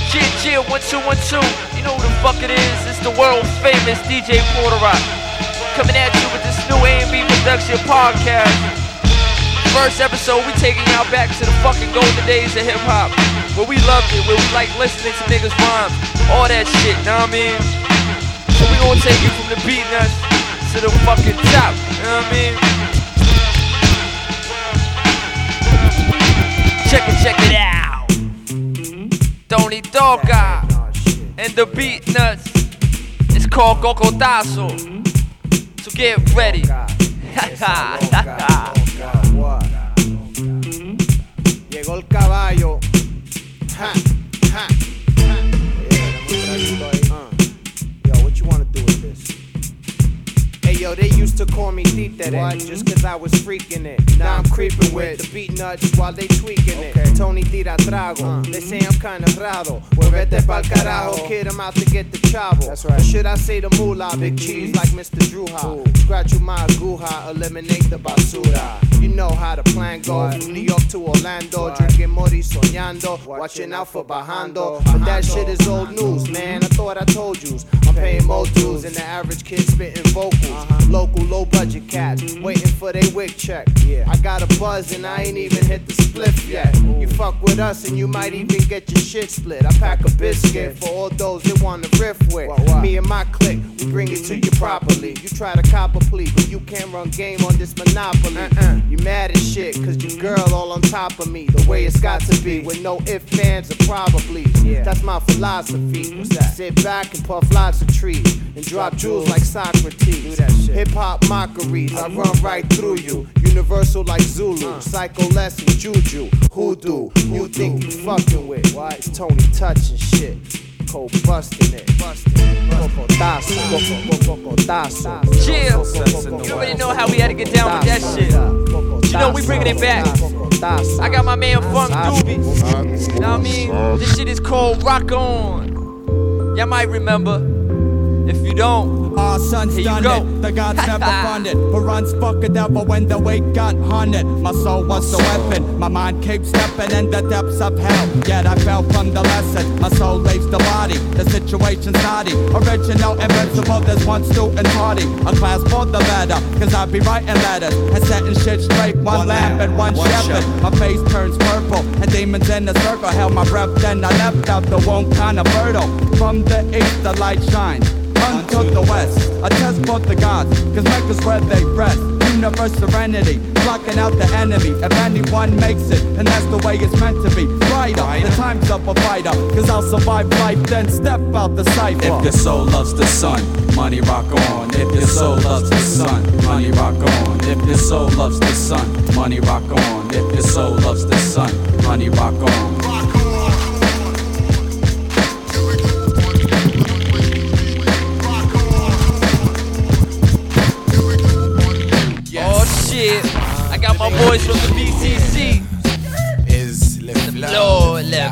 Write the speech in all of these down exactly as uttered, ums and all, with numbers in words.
Cheer, cheer, one, two, one, two. You know who the fuck it is. It's the world famous D J Porter-Rock. Coming at you with this new A and B Production podcast. First episode, we taking y'all back to the fucking golden days of hip-hop. Where we loved it, where we like listening to niggas rhyme. All that shit, know what I mean? So we gonna take you from the beat nuts to the fucking top, you know what I mean? Check it, check it out. Tony Toca and the beat nuts. It's called Cocotazo. So get ready. Llegó el caballo. Ha, ha, ha. Yo, what you wanna do with this? Hey yo, they used to call me Títere just cause I was freaking it. Now I'm creeping with the beat nuts while they tweaking okay. it. Tony Tira Trago, uh. they say I'm kinda raro. Muévete pa'l carajo, kid, I'm out to get the chavo. That's right. Or should I say the moolah, big cheese like Mister Druha. Scratch you my aguja, eliminate the basura. You know how the plan goes, from New York to Orlando, what? Drinking mori soñando, watching out for bajando. But that shit is old news, man, I thought I told yous. I'm paying more dues than the average kid spitting vocals. Uh-huh. Local low budget cats, waiting for they wig check. Yeah. I got a buzz and I ain't even hit the spliff yet. Ooh. You fuck with us and you might even get your shit split. I pack a biscuit for all those that wanna riff with. What, what? Me and my clique, we bring it to you properly. You try to cop a plea, but you can't run game on this monopoly. Uh-uh. You mad as shit, cause your girl all on top of me. The way it's got to be, with no ifs, fans, or probably. Yeah. That's my philosophy. What's that? Sit back and puff lots of trees and drop jewels like Socrates. Hip hop mockeries, I run right through you. Universal like Zulu, psycho less than juju. Hoodoo, you think you fucking with? Why? It's Tony touching shit. Cold busting it. Cocotazo, cocotazo. Chill. You already know how we had to get down with that shit. You know we bringing it back. I got my man Funk Doobie. You know what I mean? This shit is called Rock On. Y'all might remember. If you don't, our son's done go. it, the gods never funded. Who runs fuck a devil when the weight got hunted? My soul was the weapon, my mind keeps stepping in the depths of hell. Yet I fell from the lesson, my soul leaves the body. The situation's naughty, original, invincible, there's one student party. A class for the better, cause I be writing letters and setting shit straight. One, one lamp and one, one shepherd. My face turns purple and demons in the circle held my breath, then I left out the womb kinda fertile. From the east the light shines unto the west, a test for the gods, cause Mecca's where they rest. Universe serenity, blocking out the enemy. If anyone makes it, and that's the way it's meant to be. Brighter, the time's up a fighter, cause I'll survive life, then step out the cipher. If your soul loves the sun, money rock on. If your soul loves the sun, money rock on. If your soul loves the sun, money rock on. If your soul loves the sun, money rock on. I got my boys from the B C C. Is le flow, le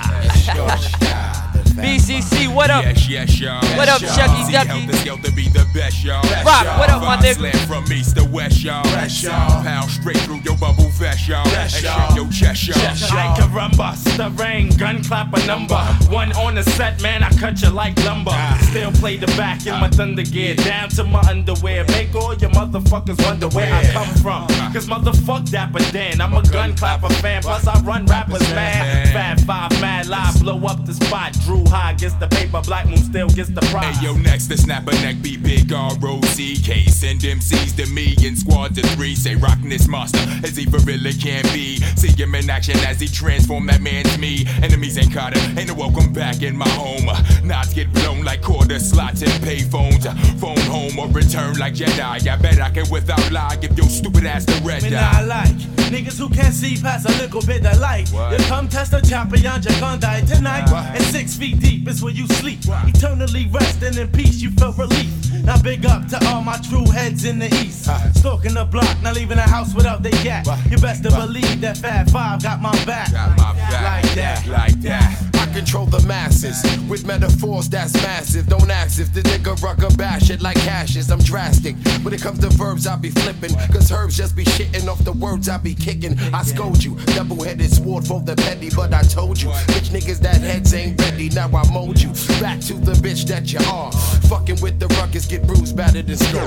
B C C, what up? Yes, yes, y'all. What up, Chucky Ducky? To be the best, y'all. Rock, what up, my nigga? Slam from east to west, y'all. Pound straight through your bubble vest, y'all. And shake your chest, y'all. Like a rumba, stirring, gun clap a number. One on the set, man, I cut you like lumber. Still play the back in my thunder gear, down to my underwear. Make all your motherfuckers wonder where I come from. Cause motherfuck Dapper Dan, I'm a gun clapper fan. Plus I run rappers, man. Fat Five, mad live, blow up the spot. Drew High gets the paper, Black Moon still gets the prize. Hey yo, next to snap a neck, be big R O C K. Send M Cs to me in squad to three. Say rockin' this monster as he for really can be. See him in action as he transform that man's me. Enemies ain't caught him, ain't no welcome back in my home. Knots get blown like quarter slots and pay phones. Phone home or return like Jedi. I bet I can without lie give your stupid ass the red dye. I like niggas who can't see past a little bit of light. What? You come test a champion, you're gonna die tonight. What? And six feet deep is where you sleep. What? Eternally resting in peace, you feel relief. Now big up to all my true heads in the east. Uh, Stalking the block, not leaving the house without they gat. What? You best to what? believe that Fat Five got my back. Got my back. Like that. Like that. I control the masses with metaphors that's massive. Don't ask if the nigga rucker bash it like hashes. I'm drastic. When it comes to verbs, I be flipping. Cause herbs just be shitting off the words I be kicking. I scold you. Double-headed sword for the petty, but I told you. Bitch niggas that heads ain't ready. way, now I mold you back to the bitch that you are. Fucking with the ruckus, get bruised, battered and scored.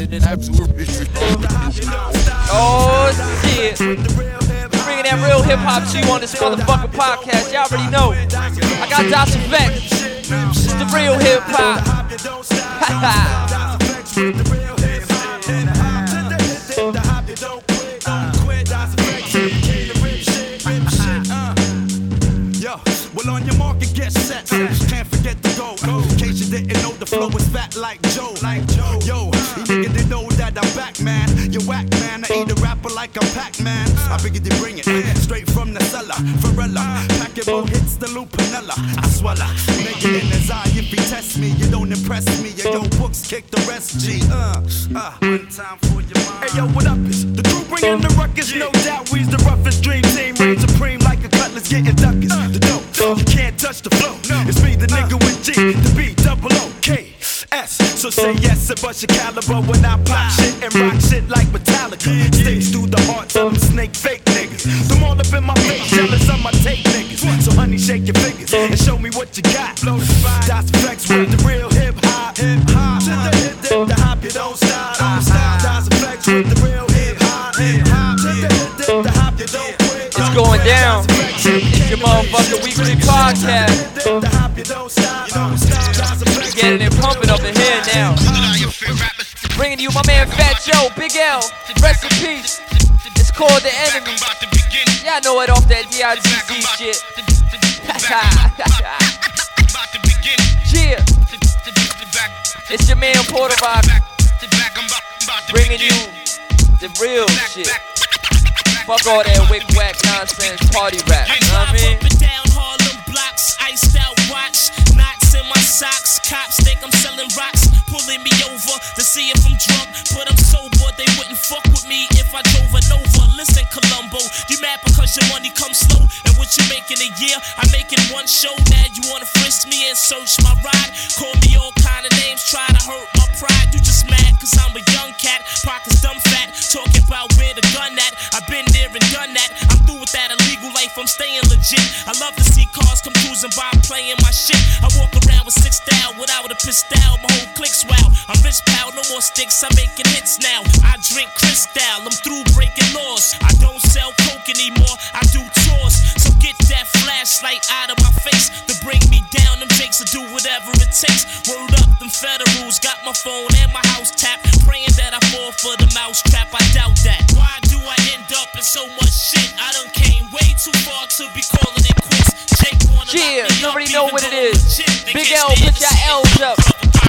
Oh shit. Bringing that real hip hop to you on this motherfucking podcast. Y'all already know. I got Das Effect. The real hip hop. Yo, well on your mark and get set. Can't forget to go. In case you didn't know, the flow is fat like Joe. Like Joe. Yo, you niggas didn't know that I'm back, man. You whack, man. I eat a rapper like a Pac-Man. I figured you bring it straight from the cellar. Varela, pack it more hits the Lupinella. I swallow, make it in his eye. If he test me, you don't impress me. Yo, yo, books kick the rest. G. Uh, uh. One time for your mind. Hey yo, what up? It's the crew bringing the ruckus. No doubt, we's the roughest dream team. Reign supreme like a cutlass getting duckers. The dope, you can't touch the flow. It's me, the nigga with G, the B, double O, K. S. So say yes and bust your caliber when I pop shit and rock shit like Metallica. Sticks through the heart, tell them snake fake niggas. Them all up in my face, jealous of my tape niggas. So honey, shake your fingers and show me what you got. Das Effects with the real hip hop. Hip hop. To the hip, dip, the hop, you don't stop. Don't stop. Das Effects with the real hip hop. Hip hop. To the hip, dip, the hop, you don't quit. It's going down. It's your motherfucking weekly podcast. Getting it pumping up in here now. Bringing you my man Fat Joe, Big L, rest in peace. It's called The Enemy. Y'all know it off that D I T Z shit. Yeah. It's your man Porter Rock, bringing you the real shit. Fuck all that wick whack nonsense party rap. You know what I mean? Iced out watch, knots in my socks. Cops think I'm selling rocks, pulling me over to see if I'm drunk. But I'm sober, they wouldn't fuck with me if I drove a Nova. Listen, Columbo, you mad because your money comes slow? And what you make in a year, I'm making one show. Now you wanna frisk me and search my ride? Call me all kind of names, try to hurt my pride. You just mad cause I'm a young cat, pockets dumb fat. Talking about where the gun at, I've been there and done that. I'm through with that illegal life, I'm staying legit. I love to see cars come cruising by, I'm playing my shit. I walk around with six style without a pistol, my whole clique's wow. I'm rich pal, no more sticks, I'm making hits now. I drink Cristal, I'm through breaking laws. I don't sell coke anymore, I do tours. So get that flashlight out of my face to bring me down. Them jakes will do whatever it takes. Word up, them federals got my phone and my house tapped, praying that I fall for the mouse trap. I doubt that. Why do I end up in so much shit? I done came way too far to be calling it quits. Jake wanna Yeah, you already know what it is. Big L, put your L's up.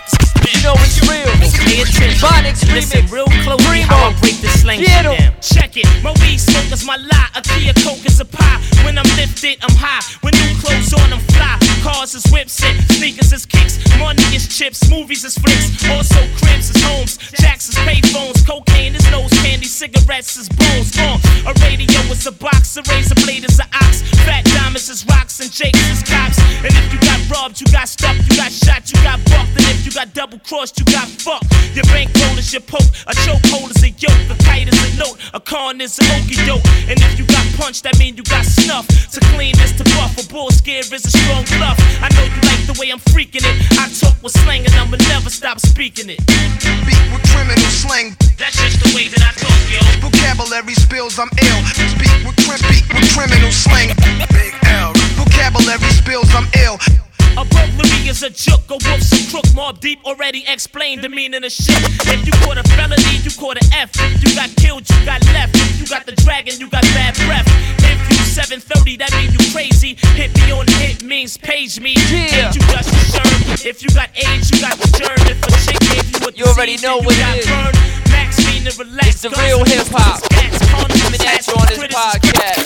You know it's real. Phonics remix. Real close. I'ma break this slang shit down. Check it. My weed smoke is my lie. A key of coke is a pie. When I'm lifted, I'm high. When new clothes on, I'm fly. Cars is whips it. Sneakers is kicks. Money is chips. Movies is flicks. Also cribs is homes. Jacks is payphones. Cocaine is nose candy. Cigarettes is bones. Uh, a radio is a box. A razor blade is an ox. Fat diamonds is rocks and jakes is cops. And if you got robbed, you got stuffed, you got shot, you got bucked. And if you got double crossed, you got fucked. Your bankroll is your poke. A chokehold is a yoke. A kite is a note. A con is an okey doke. And if you got punched, that mean you got snuff. To clean is to buff. A bull scare is a strong bluff. I know you like the way I'm freaking it. I talk with slang and I'ma never stop speaking it. Speak with criminal slang. That's just the way that I talk, yo. Vocabulary spills, I'm ill. Speak with, crim- speak with criminal slang. Big L. Vocabulary spills, I'm ill. A burglary is a joke, a wolf's a crook. Mob Deep already explained the meaning of shit. If you caught a felony, you caught an F. If you got killed, you got left. If you got the dragon, you got bad breath. If you seven thirty, that mean you crazy. Hit me on the hit means page me. Yeah. Ain't you just a germ? If you got AIDS, you got the germ. If a chick gave you a You already know what it is. burned. Max mean to relax. It's the real hip hop. Coming at you on this podcast.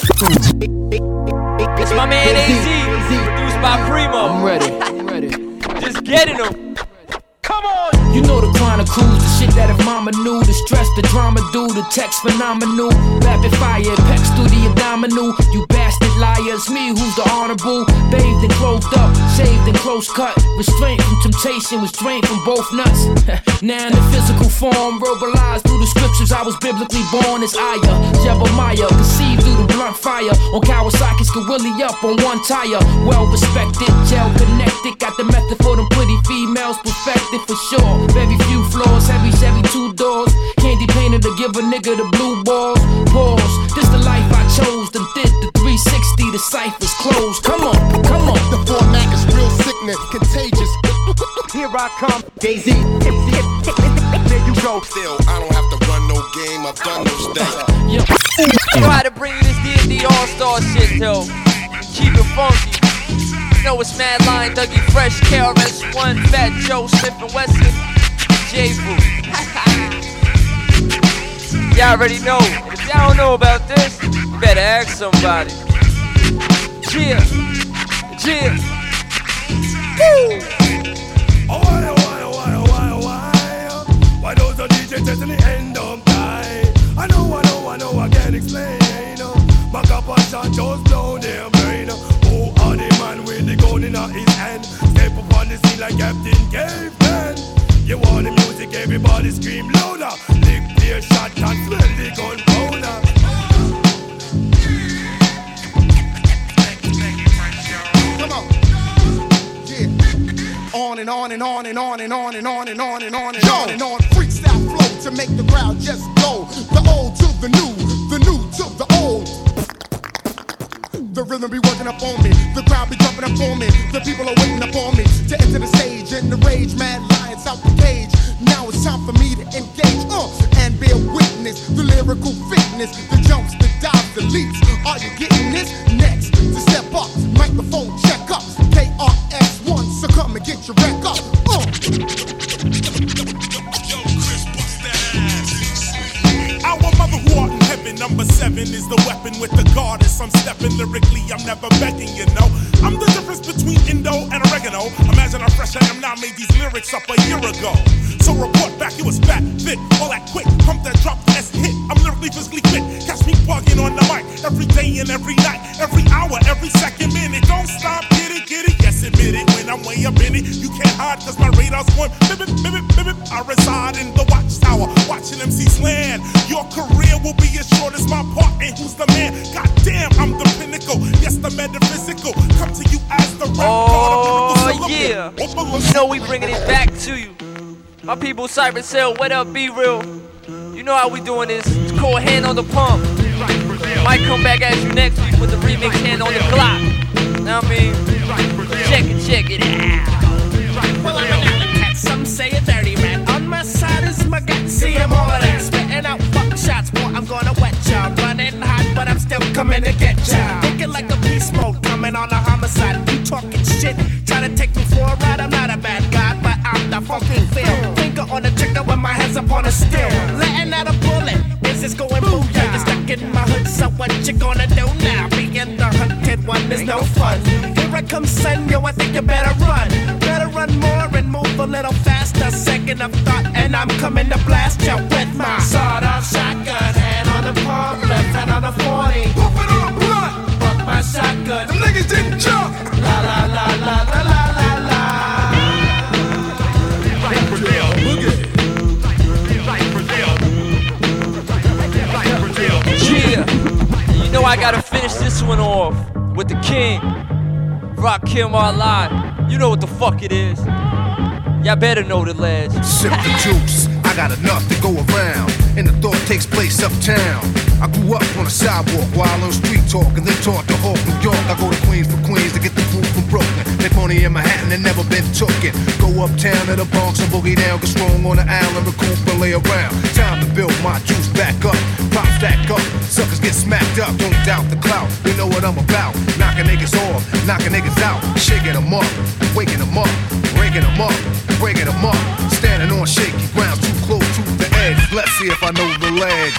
It's my man A Z, produced by Primo. I'm ready. I'm ready. Just getting them. Come on! You know the chronicles, the shit that if mama knew, the stress, the drama do, the text phenomenal, rapid fire, pecs through the abdominal, you bastard liars, me who's the honorable, bathed and clothed up, shaved and close cut, restraint from temptation, was drained from both nuts, now in the physical form, verbalized through the scriptures, I was biblically born as Aya, Jebemiah, conceived through the blunt fire, on Kawasaki's could willy up on one tire, well respected, gel Come on. The format is real sickness, contagious. Here I come, Daisy. There you go. Still, I don't have to run no game. I've done those things. You know how to bring you this D and D All-Star shit, though. Keep it funky. You know it's Mad Lion, Dougie Fresh, K R S One, Fat Joe, Smith and Wesson, J-Boo. Y'all already know. If y'all don't know about this, you better ask somebody. Yeah. Yeah. Woo! Oh, why, oh, why, oh, why, oh, why, oh, why? Why does the D J test in the end of time? I know, I know, I know, I can't explain. My compassion just blow their brain. Who are the man with the gun in his hand? Step up on the scene like Captain Caveman. You want the music, everybody scream louder. Lick their shot and smell the gunpowder. Come on. Yeah. On and on and on and on and on and on and on and on and on and on. Freestyle flow to make the crowd just go. The old to the new, the new to the old. The rhythm be working up on me, the crowd be jumping up on me, the people are waiting up on me to enter the stage and the rage, mad lions out the cage. Now it's time for me to engage, uh, and bear witness, the lyrical fitness, the jumps, the dives, the leaps. Are you getting this? Next, to step up, microphone check up, K R S One, so come and get your wreck up, uh. Our mother who art in heaven, number seven is the weapon with the goddess. I'm stepping lyrically, I'm never begging, you know. I'm the difference between Indo and oregano. Imagine how fresh I am now, made these lyrics up a year ago. So report back, it was fat, fit, all that quick. Pump that drop, S hit, I'm lyrically physically fit. Catch me bugging on the mic, every day and every night, every hour, every second minute. Don't stop, get it, get it, yes admit it. When I'm way up in it, you can't hide cause my radar's going bip, bip, bip, bip, bip. I reside in the watchtower, watching M Cs land. Your career will be as short as my part, and who's the man? Goddamn, I'm the pinnacle, yes the metaphysical. Come to you as the rap oh, god. Oh yeah, you know we bringing it back to you. My people, Cypress Hill, what up, Be Real? You know how we doing this. It's called Hand on the Pump. Might come back at you next week with the remix Hand on the Clock. Know what I mean? Check it, check it out. Well, I'm an alley cat, some say a dirty rat. On my side is my gut, see I'm all of that. Spitting out fuck shots, boy, I'm gonna wet ya. Running hot, but I'm still coming to get ya. Thinking like a beast mode, coming on a homicide. You talking shit, trying to take me for a ride. I'm not a bad guy, but I'm the fucking feel. Finger on the trigger with my hands up on the steel. Letting out a bullet, is this going booyah? You're stuck in my hood, so what you gonna do now? Being the hunted one is no fun. Here I come, son, yo, I think you better run. Better run more and move a little faster. Second of thought, and I'm coming to blast you with my sawed-off shotgun. Hand on the pump, left hand on the forty. Pump it on the blunt. Fuck my shotgun. Them niggas didn't jump. La la la la la la la la. Like Brazil, boogie. Like Brazil. Like Brazil. Yeah, you know I gotta finish this one off with the king, Rakim Allah. You know what the fuck it is. Y'all better know the ledge. Sip the juice, I got enough to go around, and the thought takes place uptown. I grew up on the sidewalk while on street talk, and then taught to Hawk, New York. I go to Queens for Queens to get the food from Brooklyn. Make money in Manhattan and never been tooken. Go uptown to the Bronx and boogie down, get strong on the island, recoup and lay around. Time to build my juice back up, pop stack up, suckers get smacked up. Don't doubt the clout, you know what I'm about. Knocking niggas off, knocking niggas out, shaking them up, waking them up, breaking them up, breaking them up. Standing on shaky ground, too close to the edge. Let's see if I know the ledge.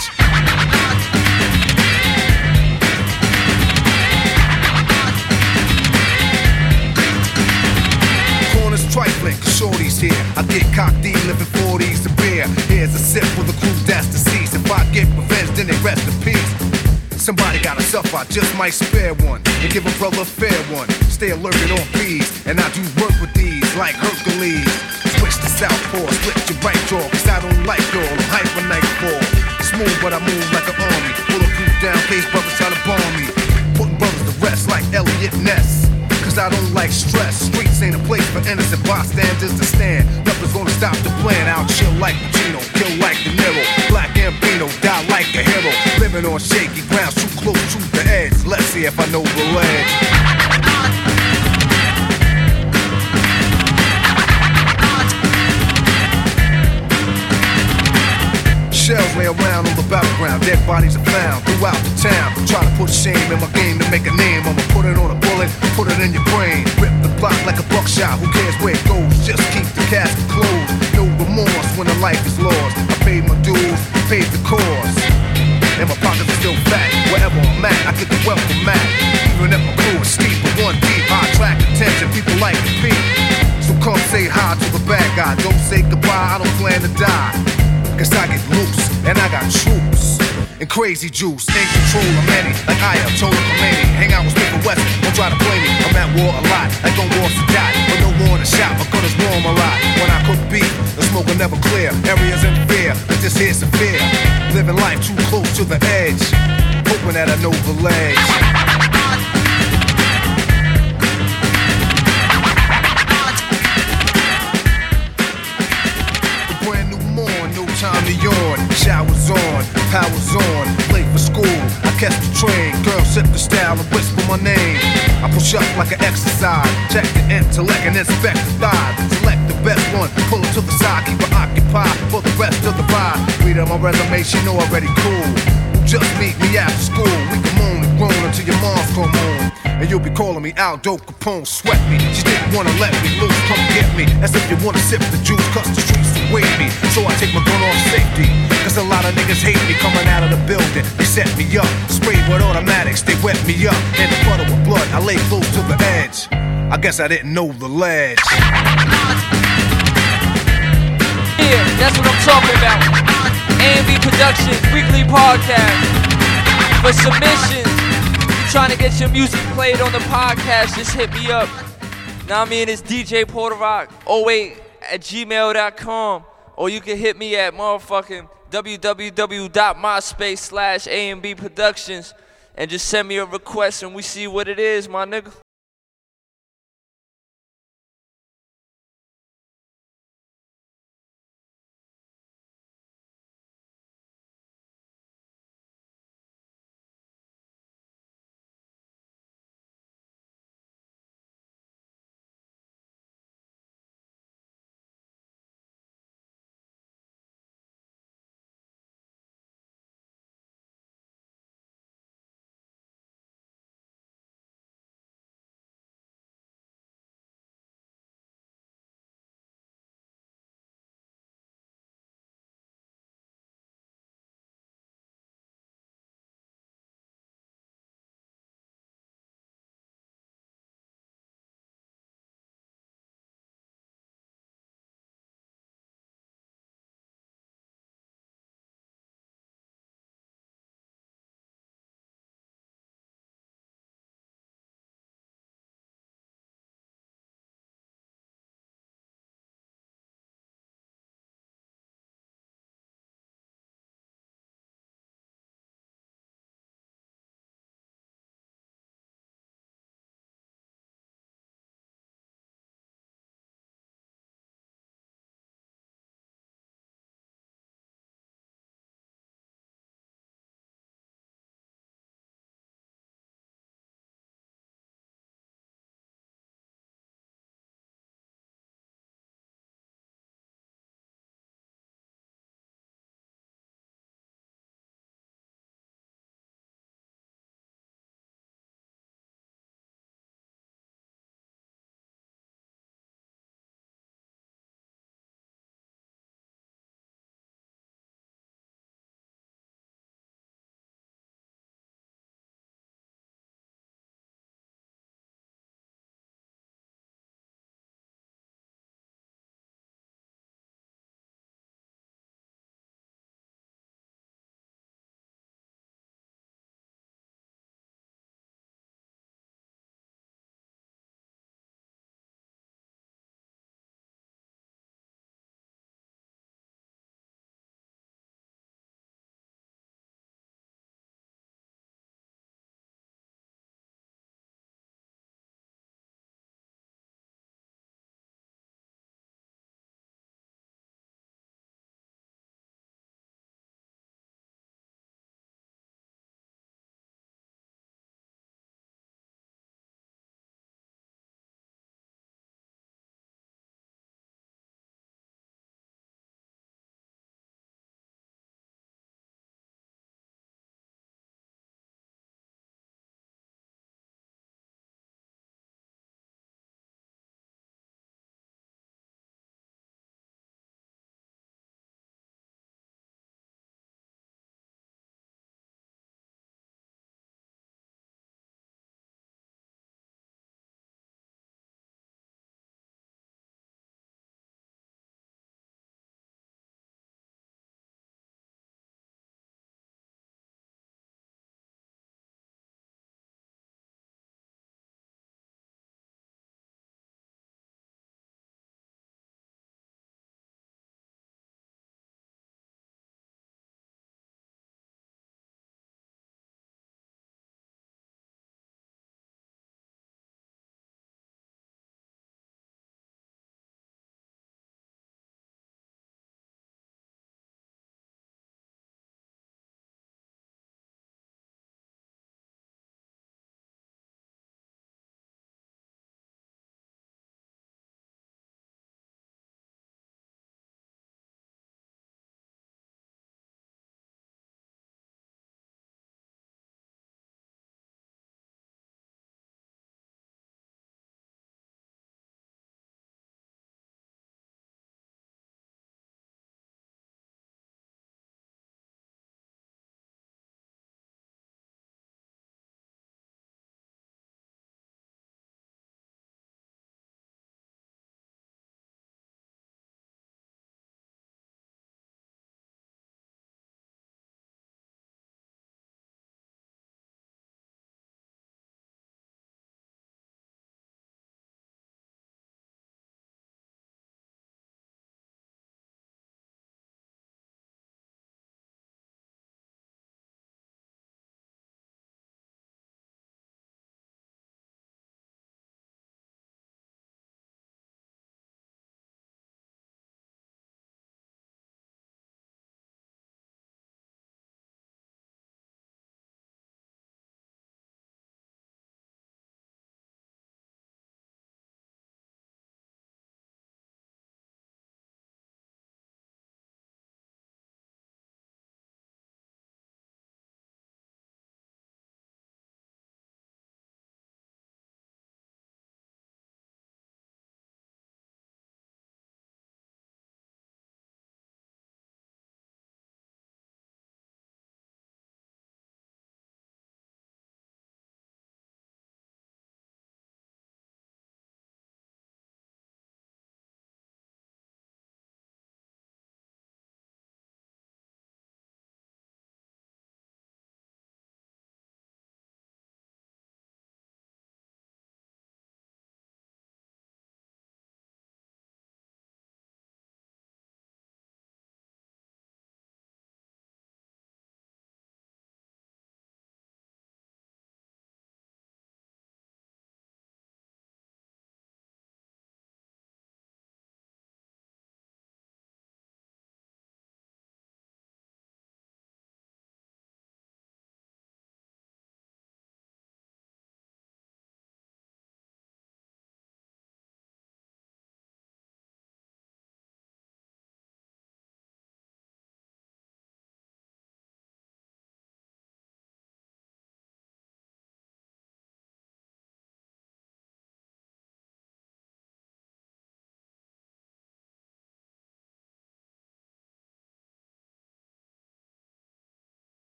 Corners trifling, cause shorty's here. I get cocked, living forties to beer. Here's a sip for the crew that's deceased. If I get revenge, then they rest in peace. Somebody got a suffer, I just might spare one and give a brother a fair one. Stay alerted on bees, and I do work with these like Hercules. Switch to southpaw, split your right jaw, cause I don't like y'all, I'm hyper nightfall. Smooth, but I move like an army. Bulletproof down, case brothers try to bomb me. Putting brothers to rest like Elliot Ness. Cause I don't like stress. Streets ain't a place for innocent bystanders to stand. Nothing's gonna stop the plan. I'll chill like Pacino, kill like De Niro. Black Gambino, die like a hero. Living on shaky ground, too close to the edge. Let's see if I know the ledge. dead bodies are found throughout the town. Try to put shame in my game to make a name. I'ma put it on a bullet, put it in your brain. Rip the block like a buckshot, who cares where it goes? Just keep the casket closed. No remorse when the life is lost. I paid my dues, paid the cost. And my pockets are still fat. Wherever I'm at, I get the welcome mat. Even if my crew is steep, but one deep, I attract attention, people like to peep. So come say hi to the bad guy. Don't say goodbye, I don't plan to die. Cause I get loose, and I got troops. And crazy juice, in control of many. Like I am, told Khomeini. Hang out with Smith and West, don't try to play me. I'm at war a lot, like on war to die. But no war to shot, my gun is warm a lot. When I cook beef, the smoke will never clear. Areas in fear, but this here's severe. Living life too close to the edge, hoping that I know the ledge. Time to yawn, showers on, powers on, late for school, I catch the train, girls sip the style and whisper my name. I push up like an exercise, check the intellect and inspect the thighs. Select the best one, pull it to the side, keep it occupied for the rest of the ride. Read on my resume, she know already cool. Just meet me after school, we can moan and groan until your mom's come home. And you'll be calling me Aldo Capone, sweat me. She didn't wanna let me loose, come get me. As if you wanna sip the juice, cause the streets await me. So I take my gun off safety, cause a lot of niggas hate me coming out of the building. They set me up, sprayed with automatics, they wet me up. In the puddle with blood, I lay close to the edge. I guess I didn't know the ledge. Yeah, that's what I'm talking about. A and B Productions, weekly podcast. For submissions, trying to get your music played on the podcast, just hit me up. Now I mean, it's D J Porter Rock oh eight at gmail dot com, or you can hit me at motherfucking www.myspace slash A and B Productions and just send me a request and we see what it is, my nigga.